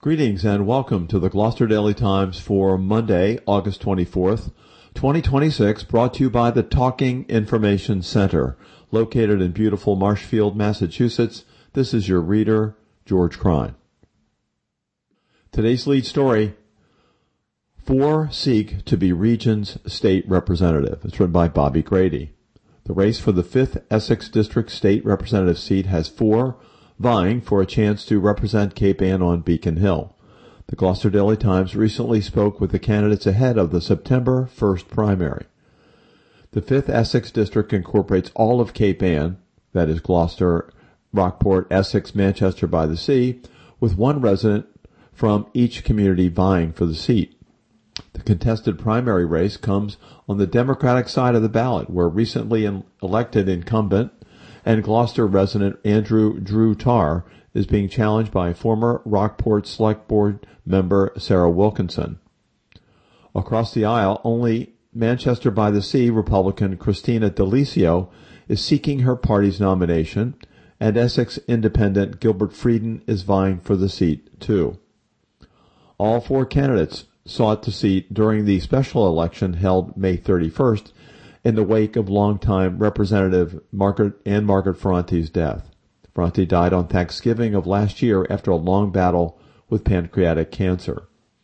Greetings and welcome to the Gloucester Daily Times for Monday, August 24th, 2026, brought to you by the Talking Information Center, located in beautiful Marshfield, Massachusetts. This is your reader, George Crine. Today's lead story, 4 seek to be Region's state representative. It's written by Bobby Grady. The race for the 5th Essex District State Representative seat has 4 vying for a chance to represent Cape Ann on Beacon Hill. The Gloucester Daily Times recently spoke with the candidates ahead of the September 1st primary. The 5th Essex District incorporates all of Cape Ann, that is Gloucester, Rockport, Essex, Manchester by the Sea, with 1 resident from each community vying for the seat. The contested primary race comes on the Democratic side of the ballot, where recently elected incumbent and Gloucester resident Andrew Drew Tarr is being challenged by former Rockport Select Board member Sarah Wilkinson. Across the aisle, only Manchester by the Sea Republican Christina D'Alicio is seeking her party's nomination, and Essex independent Gilbert Frieden is vying for the seat, too. All 4 candidates sought the seat during the special election held May 31st in the wake of longtime Representative Margaret Ferrante's death. Ferrante died on Thanksgiving of last year after a long battle with pancreatic cancer.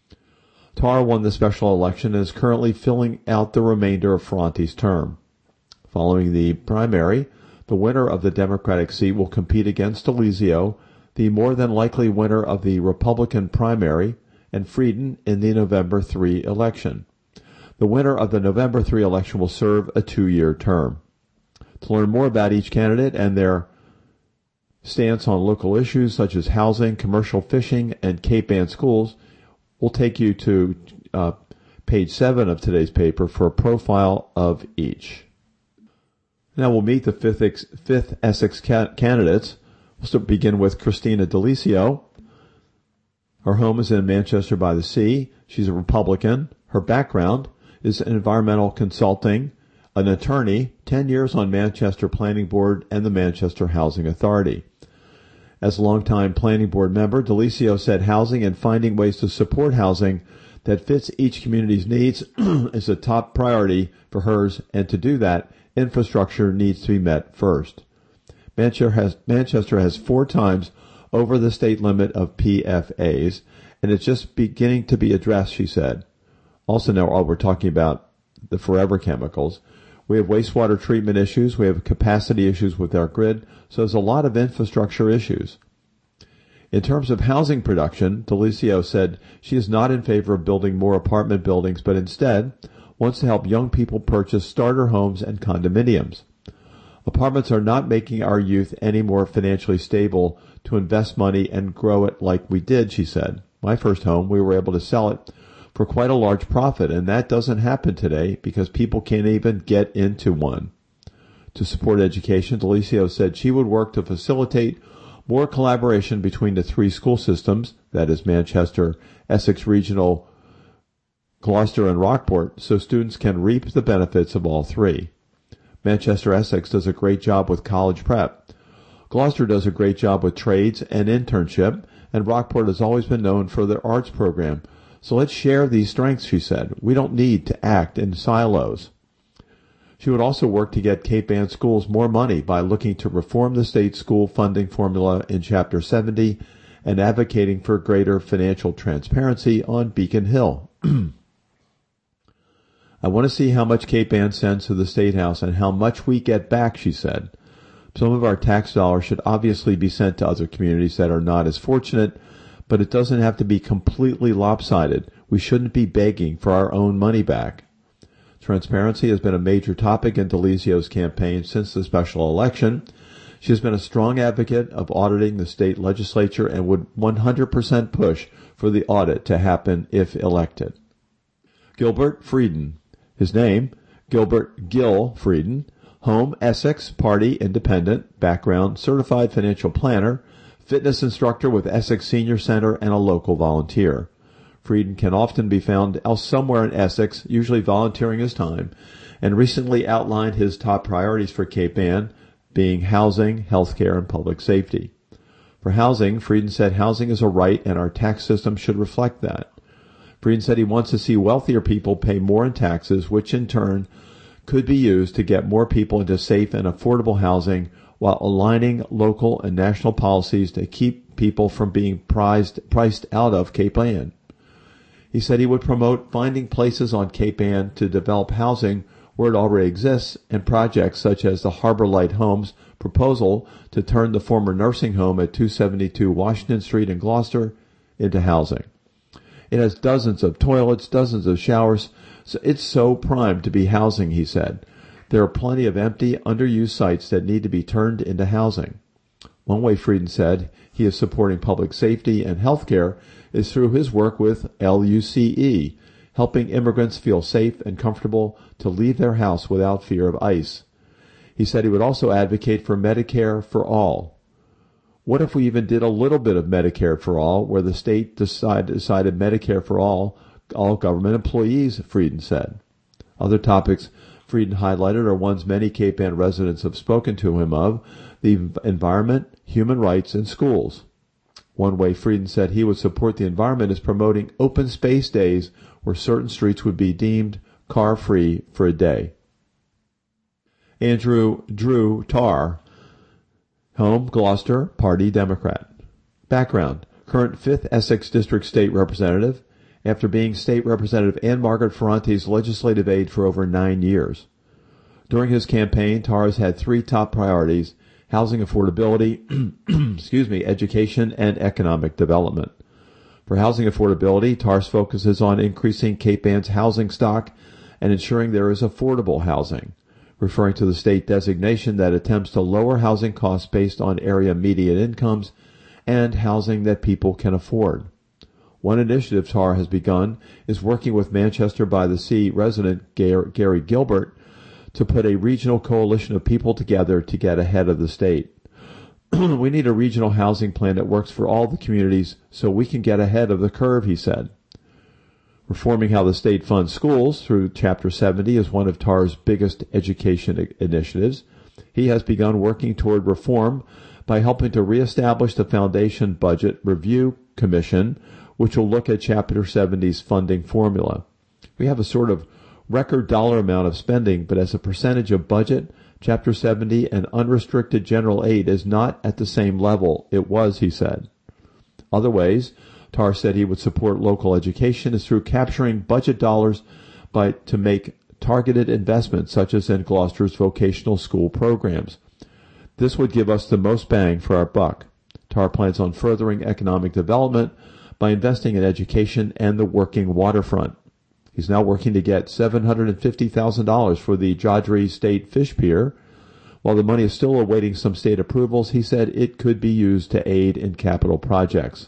Tarr won the special election and is currently filling out the remainder of Ferrante's term. Following the primary, the winner of the Democratic seat will compete against D'Alicio, the more than likely winner of the Republican primary, and Frieden in the November 3 election. The winner of the November 3 election will serve a 2-year term. To learn more about each candidate and their stance on local issues such as housing, commercial fishing, and Cape Ann schools, we'll take you to page 7 of today's paper for a profile of each. Now we'll meet the 5th Essex candidates. We'll begin with Christina D'Alicio. Her home is in Manchester by the Sea. She's a Republican. Her background is environmental consulting, an attorney, 10 years on Manchester Planning Board and the Manchester Housing Authority. As a longtime Planning Board member, D'Alicio said housing and finding ways to support housing that fits each community's needs is a top priority for hers, and to do that, infrastructure needs to be met first. Manchester has 4 times over the state limit of PFAs, and it's just beginning to be addressed, she said. Also now, while we're talking about the forever chemicals, we have wastewater treatment issues, we have capacity issues with our grid, so there's a lot of infrastructure issues. In terms of housing production, D'Alicio said she is not in favor of building more apartment buildings, but instead wants to help young people purchase starter homes and condominiums. Apartments are not making our youth any more financially stable to invest money and grow it like we did, she said. My first home, we were able to sell it for quite a large profit, and that doesn't happen today because people can't even get into one. To support education, D'Alicio said she would work to facilitate more collaboration between the 3 school systems, that is Manchester, Essex Regional, Gloucester, and Rockport, so students can reap the benefits of all 3. Manchester Essex does a great job with college prep. Gloucester does a great job with trades and internship, and Rockport has always been known for their arts program. So let's share these strengths, she said. We don't need to act in silos. She would also work to get Cape Ann schools more money by looking to reform the state school funding formula in Chapter 70 and advocating for greater financial transparency on Beacon Hill. I want to see how much Cape Ann sends to the State House and how much we get back, she said. Some of our tax dollars should obviously be sent to other communities that are not as fortunate, but it doesn't have to be completely lopsided. We shouldn't be begging for our own money back. Transparency has been a major topic in D'Alicio's campaign since the special election. She has been a strong advocate of auditing the state legislature and would 100% push for the audit to happen if elected. Gilbert Frieden. His name, Gilbert Gil Frieden. Home, Essex, party, independent, background, certified financial planner, fitness instructor with Essex Senior Center, and a local volunteer. Frieden can often be found somewhere in Essex, usually volunteering his time, and recently outlined his top priorities for Cape Ann, being housing, healthcare, and public safety. For housing, Frieden said housing is a right and our tax system should reflect that. Frieden said he wants to see wealthier people pay more in taxes, which in turn could be used to get more people into safe and affordable housing while aligning local and national policies to keep people from being priced out of Cape Ann. He said he would promote finding places on Cape Ann to develop housing where it already exists and projects such as the Harbor Light Homes proposal to turn the former nursing home at 272 Washington Street in Gloucester into housing. It has dozens of toilets, dozens of showers, so it's so primed to be housing, he said. There are plenty of empty, underused sites that need to be turned into housing. One way Frieden said he is supporting public safety and health care is through his work with LUCE, helping immigrants feel safe and comfortable to leave their house without fear of ICE. He said he would also advocate for Medicare for all. What if we even did a little bit of Medicare for all, where the state decided Medicare for all government employees, Frieden said. Other topics Frieden highlighted are ones many Cape Ann residents have spoken to him of, the environment, human rights, and schools. One way Frieden said he would support the environment is promoting open space days where certain streets would be deemed car-free for a day. Andrew Drew Tarr, home, Gloucester, Party Democrat. Background, current 5th Essex District State Representative, after being State Representative Anne Margaret Ferrante's legislative aide for over 9 years. During his campaign, Tarr has had 3 top priorities: housing affordability, education, and economic development. For housing affordability, Tarr's focuses on increasing Cape Ann's housing stock and ensuring there is affordable housing, referring to the state designation that attempts to lower housing costs based on area median incomes and housing that people can afford. One initiative Tarr has begun is working with Manchester by the Sea resident Gary Gilbert to put a regional coalition of people together to get ahead of the state. We need a regional housing plan that works for all the communities so we can get ahead of the curve, he said. Reforming how the state funds schools through Chapter 70 is one of Tarr's biggest education initiatives. He has begun working toward reform by helping to reestablish the Foundation Budget Review Commission, which will look at Chapter 70's funding formula. We have a sort of record dollar amount of spending, but as a percentage of budget, Chapter 70 and unrestricted general aid is not at the same level it was, he said. Other ways Tarr said he would support local education is through capturing budget dollars to make targeted investments, such as in Gloucester's vocational school programs. This would give us the most bang for our buck. Tarr plans on furthering economic development by investing in education and the working waterfront. He's now working to get $750,000 for the Jodrell State Fish Pier. While the money is still awaiting some state approvals, he said it could be used to aid in capital projects.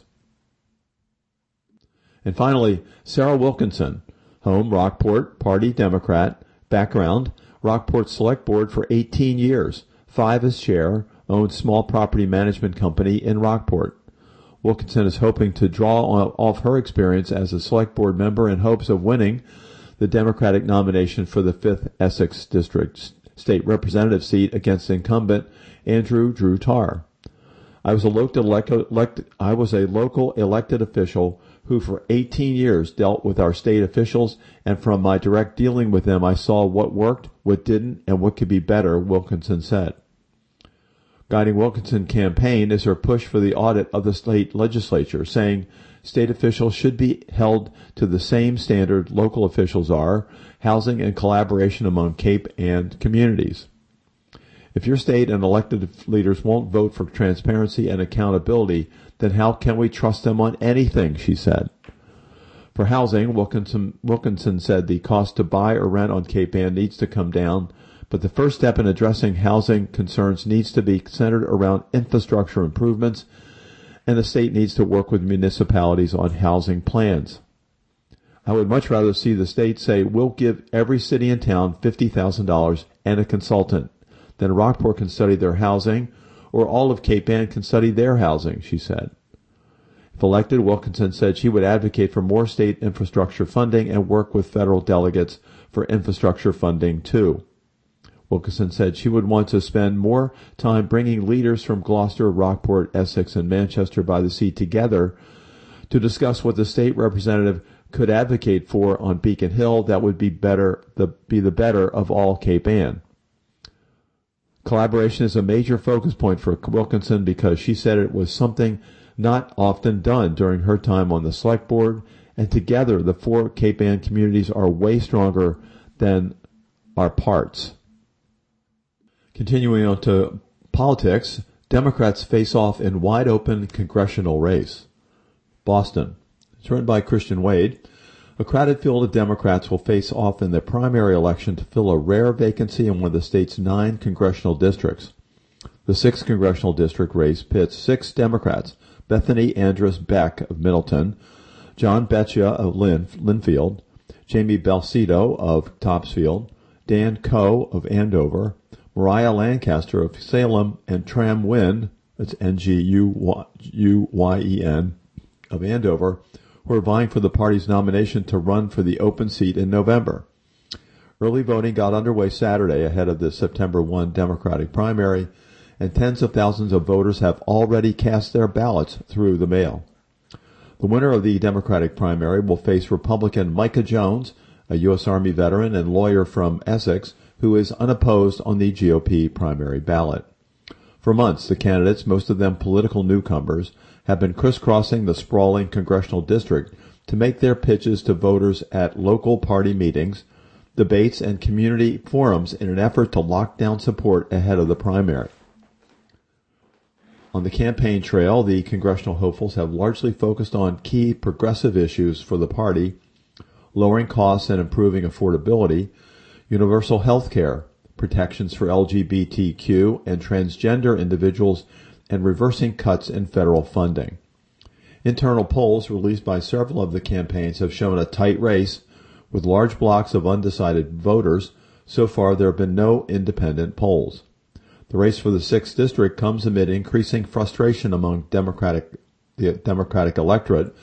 And finally, Sarah Wilkinson, home, Rockport, Party Democrat, background, Rockport Select Board for 18 years, 5 as chair, owned small property management company in Rockport. Wilkinson is hoping to draw off her experience as a Select Board member in hopes of winning the Democratic nomination for the 5th Essex District State Representative seat against incumbent Andrew Drew Tarr. I was a local elected official who for 18 years dealt with our state officials, and from my direct dealing with them I saw what worked, what didn't, and what could be better, Wilkinson said. Guiding Wilkinson's campaign is her push for the audit of the state legislature, saying state officials should be held to the same standard local officials are, housing and collaboration among Cape Ann communities. If your state and elected leaders won't vote for transparency and accountability, then how can we trust them on anything, she said. For housing, Wilkinson said the cost to buy or rent on Cape Ann needs to come down, but the first step in addressing housing concerns needs to be centered around infrastructure improvements, and the state needs to work with municipalities on housing plans. I would much rather see the state say, we'll give every city and town $50,000 and a consultant. Then Rockport can study their housing, or all of Cape Ann can study their housing, she said. If elected, Wilkinson said she would advocate for more state infrastructure funding and work with federal delegates for infrastructure funding, too. Wilkinson said she would want to spend more time bringing leaders from Gloucester, Rockport, Essex, and Manchester by the Sea together to discuss what the state representative could advocate for on Beacon Hill that would be the better of all Cape Ann. Collaboration is a major focus point for Wilkinson because she said it was something not often done during her time on the select board, and together the four Cape Ann communities are way stronger than our parts. Continuing on to politics, Democrats face off in wide-open congressional race. Boston. It's written by Christian Wade. A crowded field of Democrats will face off in the primary election to fill a rare vacancy in one of the state's 9 congressional districts. The 6th congressional district race pits 6 Democrats: Bethany Andrus Beck of Middleton, John Betcha of Linfield, Jamie Belcito of Topsfield, Dan Coe of Andover, Mariah Lancaster of Salem, and Tram Nguyen, that's Nguyen, of Andover, who are vying for the party's nomination to run for the open seat in November. Early voting got underway Saturday ahead of the September 1 Democratic primary, and tens of thousands of voters have already cast their ballots through the mail. The winner of the Democratic primary will face Republican Micah Jones, a U.S. Army veteran and lawyer from Essex, who is unopposed on the GOP primary ballot. For months, the candidates, most of them political newcomers, have been crisscrossing the sprawling congressional district to make their pitches to voters at local party meetings, debates, and community forums in an effort to lock down support ahead of the primary. On the campaign trail, the congressional hopefuls have largely focused on key progressive issues for the party: lowering costs and improving affordability, universal health care, protections for LGBTQ and transgender individuals, and reversing cuts in federal funding. Internal polls released by several of the campaigns have shown a tight race with large blocks of undecided voters. So far, there have been no independent polls. The race for the 6th district comes amid increasing frustration among the Democratic electorate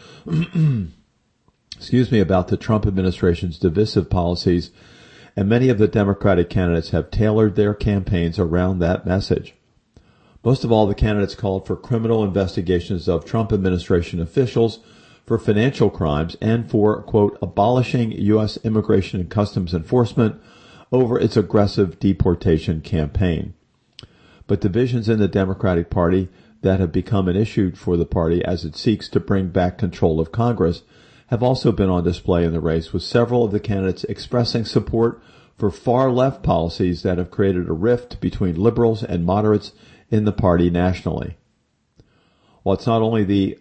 about the Trump administration's divisive policies, and many of the Democratic candidates have tailored their campaigns around that message. Most of all, the candidates called for criminal investigations of Trump administration officials for financial crimes and for, quote, abolishing U.S. Immigration and Customs Enforcement over its aggressive deportation campaign. But divisions in the Democratic Party that have become an issue for the party as it seeks to bring back control of Congress have also been on display in the race, with several of the candidates expressing support for far-left policies that have created a rift between liberals and moderates in the party nationally. While it's not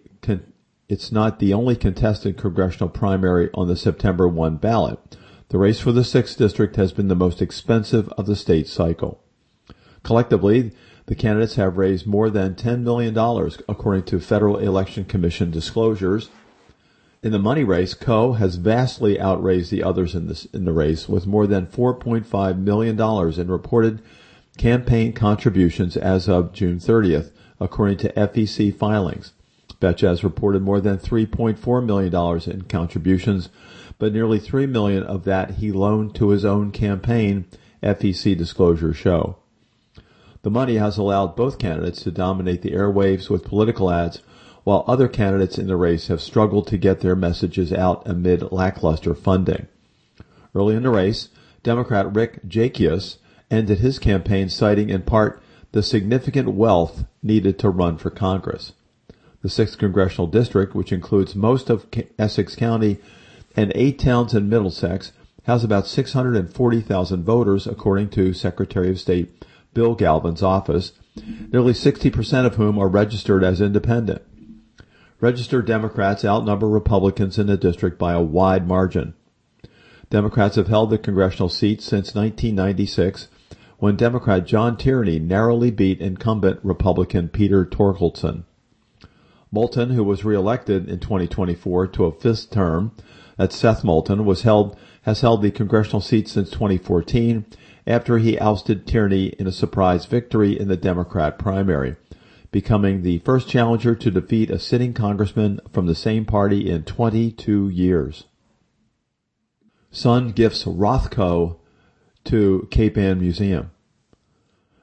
the only contested congressional primary on the September 1 ballot, the race for the 6th district has been the most expensive of the state cycle. Collectively, the candidates have raised more than $10 million, according to Federal Election Commission disclosures. In the money race, Coe has vastly outraised the others in the race, with more than $4.5 million in reported campaign contributions as of June 30th, according to FEC filings. Betcha has reported more than $3.4 million in contributions, but nearly $3 million of that he loaned to his own campaign, FEC disclosures show. The money has allowed both candidates to dominate the airwaves with political ads, while other candidates in the race have struggled to get their messages out amid lackluster funding. Early in the race, Democrat Rick Jacquias ended his campaign citing in part the significant wealth needed to run for Congress. The 6th congressional district, which includes most of Essex County and 8 towns in Middlesex, has about 640,000 voters, according to Secretary of State Bill Galvin's office, nearly 60% of whom are registered as independent. Registered Democrats outnumber Republicans in the district by a wide margin. Democrats have held the congressional seat since 1996, when Democrat John Tierney narrowly beat incumbent Republican Peter Torkelson. Moulton, who was reelected in 2024 to a 5th term, that's Seth Moulton, has held the congressional seat since 2014, after he ousted Tierney in a surprise victory in the Democrat primary, becoming the first challenger to defeat a sitting congressman from the same party in 22 years. Son gifts Rothko to Cape Ann Museum.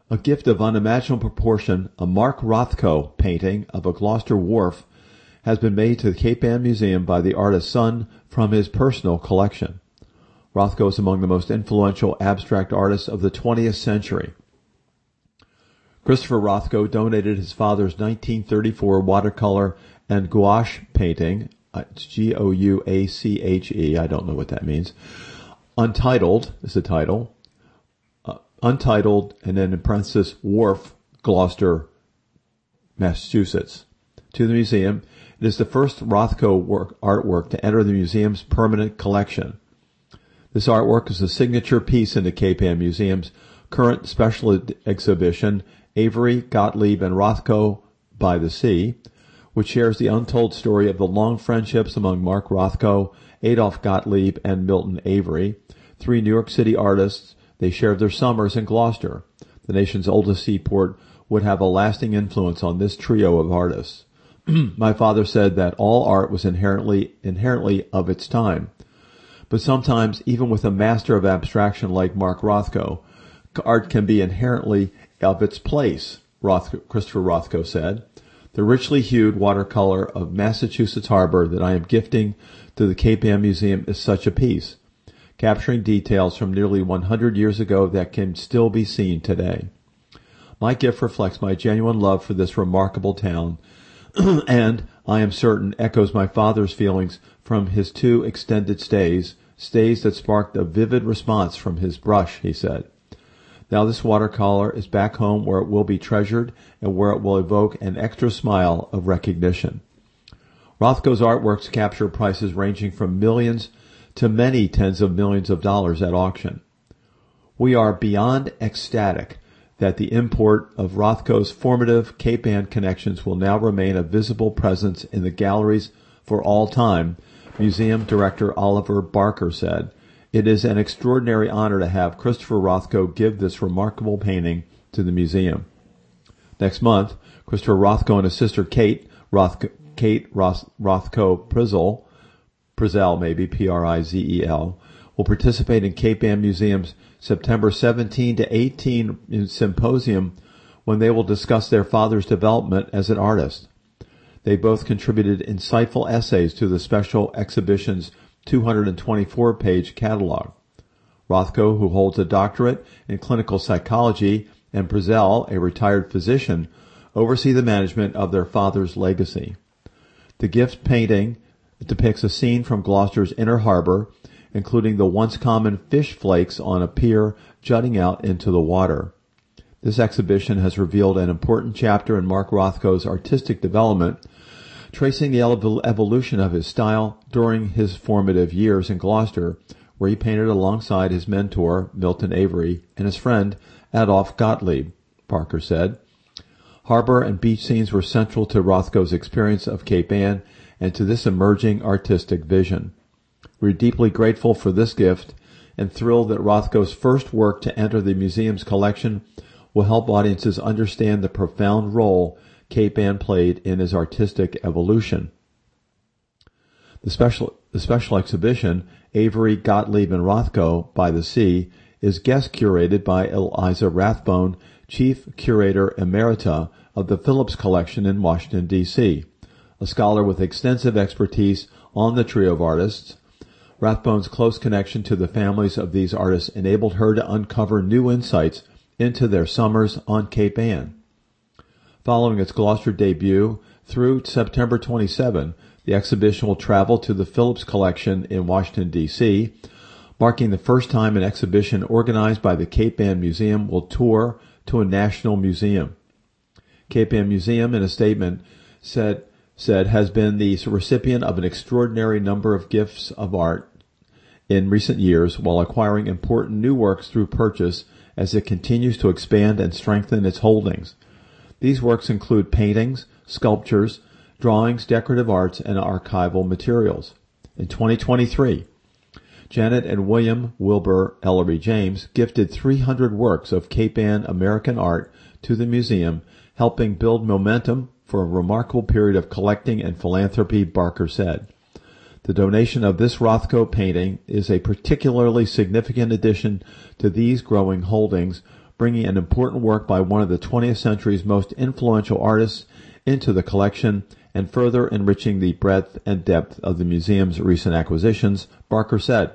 A gift of unimaginable proportion, a Mark Rothko painting of a Gloucester wharf, has been made to the Cape Ann Museum by the artist's son from his personal collection. Rothko is among the most influential abstract artists of the 20th century. Christopher Rothko donated his father's 1934 watercolor and gouache painting, Gouache, I don't know what that means, Untitled is the title, Untitled, and then in parenthesis, Wharf, Gloucester, Massachusetts, to the museum. It is the first Rothko artwork to enter the museum's permanent collection. This artwork is a signature piece in the Cape Ann Museum's current special exhibition, Avery, Gottlieb, and Rothko by the Sea, which shares the untold story of the long friendships among Mark Rothko, Adolph Gottlieb, and Milton Avery, three New York City artists. They shared their summers in Gloucester. The nation's oldest seaport would have a lasting influence on this trio of artists. My father said that all art was inherently of its time. But sometimes, even with a master of abstraction like Mark Rothko, art can be inherently of its place, Christopher Rothko said. The richly hued watercolor of Massachusetts Harbor that I am gifting to the Cape Ann Museum is such a piece, capturing details from nearly 100 years ago that can still be seen today. My gift reflects my genuine love for this remarkable town, and, I am certain, echoes my father's feelings from his 2 extended stays that sparked a vivid response from his brush, he said. Now this watercolor is back home where it will be treasured and where it will evoke an extra smile of recognition. Rothko's artworks capture prices ranging from millions to many tens of millions of dollars at auction. We are beyond ecstatic that the import of Rothko's formative Cape Ann connections will now remain a visible presence in the galleries for all time, Museum Director Oliver Barker said. It is an extraordinary honor to have Christopher Rothko give this remarkable painting to the museum. Next month, Christopher Rothko and his sister Kate Rothko Prizel maybe, Prizel, will participate in Cape Ann Museum's September 17 to 18 symposium when they will discuss their father's development as an artist. They both contributed insightful essays to the special exhibition's 224-page catalog. Rothko, who holds a doctorate in clinical psychology, and Prizel, a retired physician, oversee the management of their father's legacy. The gift painting depicts a scene from Gloucester's inner harbor, including the once common fish flakes on a pier jutting out into the water. This exhibition has revealed an important chapter in Mark Rothko's artistic development, tracing the evolution of his style during his formative years in Gloucester, where he painted alongside his mentor, Milton Avery, and his friend, Adolph Gottlieb, Barker said. Harbor and beach scenes were central to Rothko's experience of Cape Ann and to this emerging artistic vision. We're deeply grateful for this gift and thrilled that Rothko's first work to enter the museum's collection will help audiences understand the profound role Cape Ann played in his artistic evolution. The special exhibition, Avery, Gottlieb, and Rothko by the Sea, is guest curated by Eliza Rathbone, Chief Curator Emerita of the Phillips Collection in Washington, D.C., a scholar with extensive expertise on the trio of artists. Rathbone's close connection to the families of these artists enabled her to uncover new insights into their summers on Cape Ann. Following its Gloucester debut through September 27, the exhibition will travel to the Phillips Collection in Washington, D.C., marking the first time an exhibition organized by the Cape Ann Museum will tour to a national museum. Cape Ann Museum, in a statement, said has been the recipient of an extraordinary number of gifts of art in recent years while acquiring important new works through purchase as it continues to expand and strengthen its holdings. These works include paintings, sculptures, drawings, decorative arts, and archival materials. In 2023, Janet and William Wilbur Ellery James gifted 300 works of Cape Ann American art to the museum, helping build momentum for a remarkable period of collecting and philanthropy, Barker said. The donation of this Rothko painting is a particularly significant addition to these growing holdings, bringing an important work by one of the 20th century's most influential artists into the collection and further enriching the breadth and depth of the museum's recent acquisitions, Barker said.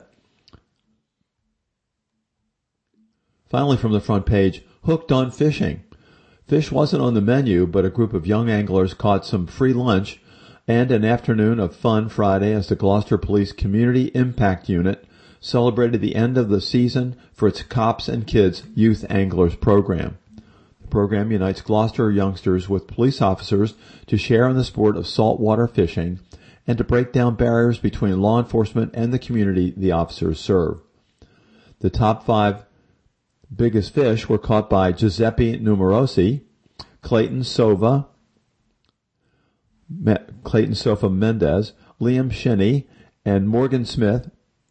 Finally, from the front page, hooked on fishing. Fish wasn't on the menu, but a group of young anglers caught some free lunch and an afternoon of fun Friday as the Gloucester Police Community Impact Unit celebrated the end of the season for its Cops and Kids Youth Anglers program. The program unites Gloucester youngsters with police officers to share in the sport of saltwater fishing and to break down barriers between law enforcement and the community the officers serve. The top 5 biggest fish were caught by Giuseppe Numerosi, Clayton Sova Mendez, Liam Shinney and Morgan Smith,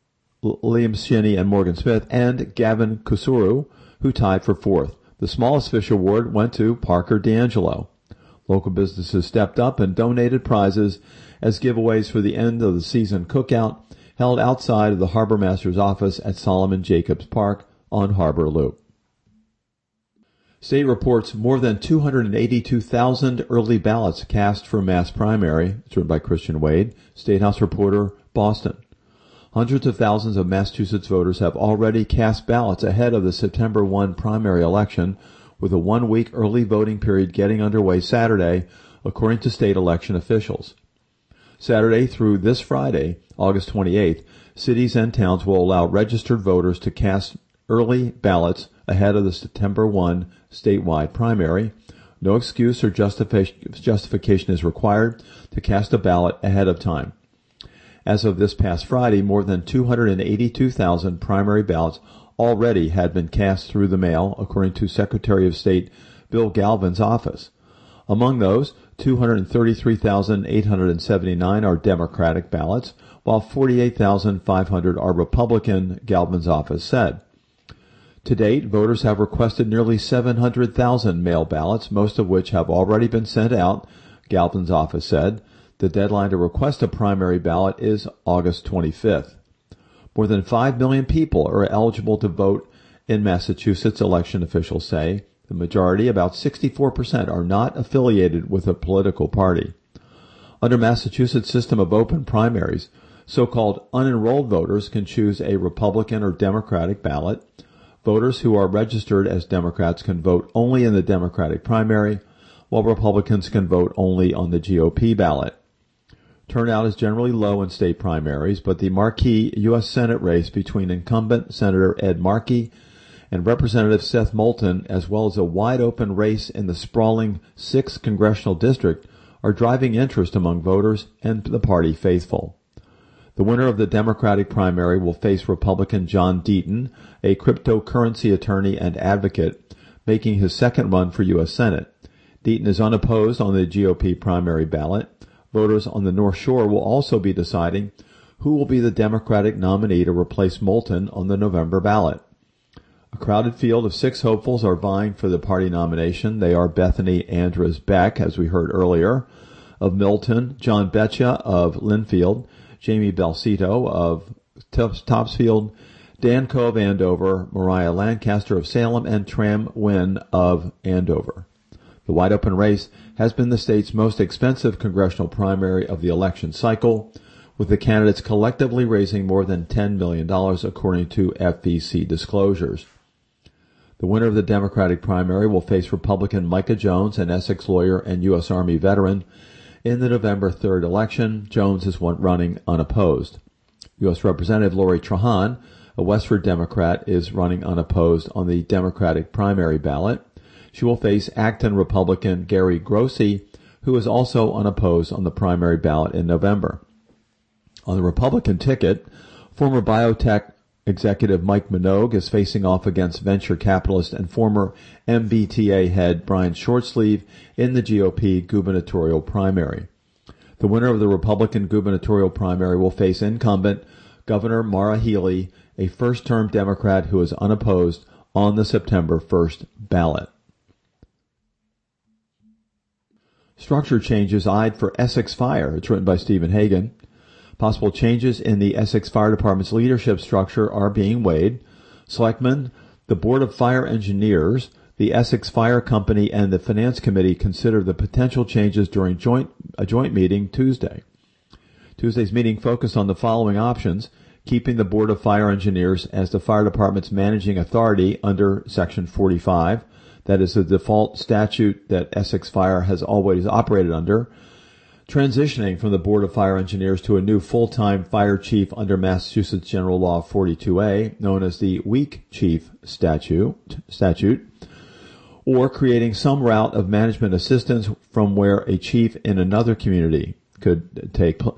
and Gavin Kusuru, who tied for 4th. The smallest fish award went to Parker D'Angelo. Local businesses stepped up and donated prizes as giveaways for the end of the season cookout held outside of the Harbor Master's office at Solomon Jacobs Park on Harbor Loop. State reports more than 282,000 early ballots cast for mass primary. It's written by Christian Wade, State House reporter, Boston. Hundreds of thousands of Massachusetts voters have already cast ballots ahead of the September 1 primary election, with a 1-week early voting period getting underway Saturday, according to state election officials. Saturday through this Friday, August 28th, cities and towns will allow registered voters to cast early ballots ahead of the September 1 statewide primary. No excuse or justification is required to cast a ballot ahead of time. As of this past Friday, more than 282,000 primary ballots already had been cast through the mail, according to Secretary of State Bill Galvin's office. Among those, 233,879 are Democratic ballots, while 48,500 are Republican, Galvin's office said. To date, voters have requested nearly 700,000 mail ballots, most of which have already been sent out, Galvin's office said. The deadline to request a primary ballot is August 25th. More than 5 million people are eligible to vote in Massachusetts, election officials say. The majority, about 64%, are not affiliated with a political party. Under Massachusetts' system of open primaries, so-called unenrolled voters can choose a Republican or Democratic ballot. Voters who are registered as Democrats can vote only in the Democratic primary, while Republicans can vote only on the GOP ballot. Turnout is generally low in state primaries, but the marquee U.S. Senate race between incumbent Senator Ed Markey and Representative Seth Moulton, as well as a wide-open race in the sprawling 6th congressional district, are driving interest among voters and the party faithful. The winner of the Democratic primary will face Republican John Deaton, a cryptocurrency attorney and advocate, making his second run for U.S. Senate. Deaton is unopposed on the GOP primary ballot. Voters on the North Shore will also be deciding who will be the Democratic nominee to replace Moulton on the November ballot. A crowded field of 6 hopefuls are vying for the party nomination. They are Bethany Andres Beck, as we heard earlier, of Milton, John Betcha of Linfield, Jamie Belcito of Topsfield, Dan Coe of Andover, Mariah Lancaster of Salem, and Tram Wynn of Andover. The wide-open race has been the state's most expensive congressional primary of the election cycle, with the candidates collectively raising more than $10 million, according to FEC disclosures. The winner of the Democratic primary will face Republican Micah Jones, an Essex lawyer and U.S. Army veteran, in the November 3rd election. Jones is running unopposed. U.S. Representative Lori Trahan, a Westford Democrat, is running unopposed on the Democratic primary ballot. She will face Acton Republican Gary Grossi, who is also unopposed on the primary ballot in November. On the Republican ticket, former biotech executive Mike Minogue is facing off against venture capitalist and former MBTA head Brian Shortsleeve in the GOP gubernatorial primary. The winner of the Republican gubernatorial primary will face incumbent Governor Maura Healey, a first-term Democrat who is unopposed on the September 1st ballot. Structure changes eyed for Essex Fire. It's written by Stephen Hagan. Possible changes in the Essex Fire Department's leadership structure are being weighed. Selectmen The Board of Fire Engineers, the Essex Fire Company, and the Finance Committee considered the potential changes during a joint meeting Tuesday. Tuesday's meeting focused on the following options: keeping the Board of Fire Engineers as the fire department's managing authority under Section 45, that is the default statute that Essex Fire has always operated under, transitioning from the Board of Fire Engineers to a new full-time fire chief under Massachusetts General Law 42A, known as the Weak Chief statute, or creating some route of management assistance from where a chief in another community could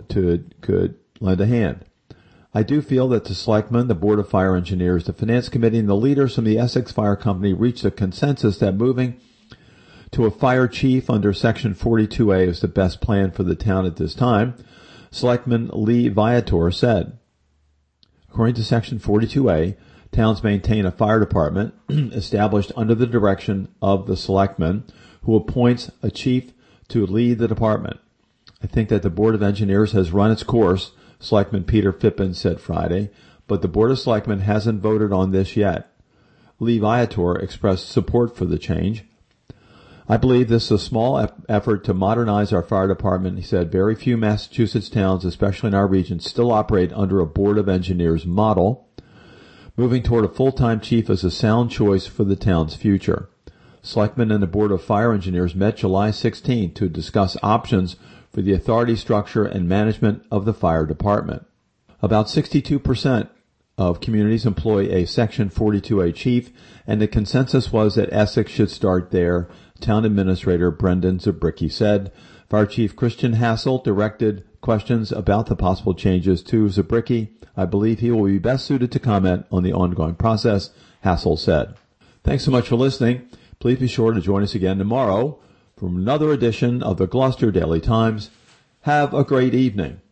lend a hand. I do feel that the Selectmen, the Board of Fire Engineers, the Finance Committee, and the leaders from the Essex Fire Company reached a consensus that moving to a fire chief under Section 42A is the best plan for the town at this time, Selectman Lee Viator said. According to Section 42A, towns maintain a fire department established under the direction of the Selectman, who appoints a chief to lead the department. I think that the Board of Engineers has run its course, Selectman Peter Phippen said Friday, but the Board of Selectmen hasn't voted on this yet. Lee Viator expressed support for the change. I believe this is a small effort to modernize our fire department, he said. Very few Massachusetts towns, especially in our region, still operate under a Board of Engineers model. Moving toward a full-time chief is a sound choice for the town's future. Selectmen and the Board of Fire Engineers met July 16 to discuss options for the authority structure and management of the fire department. About 62% of communities employ a Section 42A chief, and the consensus was that Essex should start there, Town Administrator Brendan Zabricki said. Fire Chief Christian Hassel directed questions about the possible changes to Zabricki. I believe he will be best suited to comment on the ongoing process, Hassel said. Thanks so much for listening. Please be sure to join us again tomorrow for another edition of the Gloucester Daily Times. Have a great evening.